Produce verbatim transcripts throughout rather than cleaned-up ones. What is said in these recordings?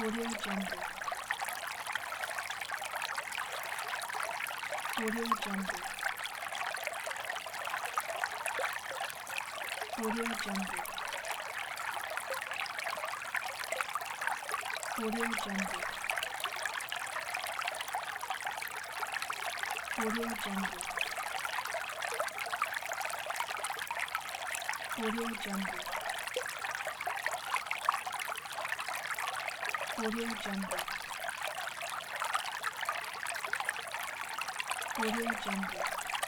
Audio Jungle. Audio Jungle. Audio Jungle. Audio Jungle. Audio Jungle. Audio Jungle. Audio Jungle. Audio Jungle.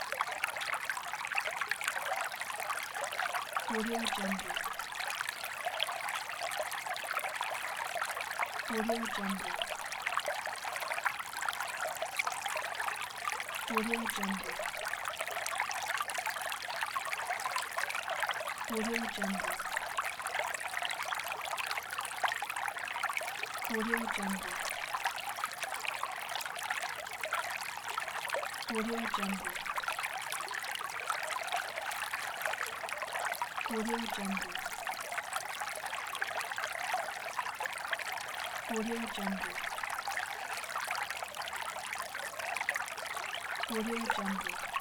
Audio Jungle. Audio Jungle. Audio Jungle. Audio Jungle. Audio Jungle. Audio Jungle. Audio Jungle. Audio Jungle. Audio Jungle.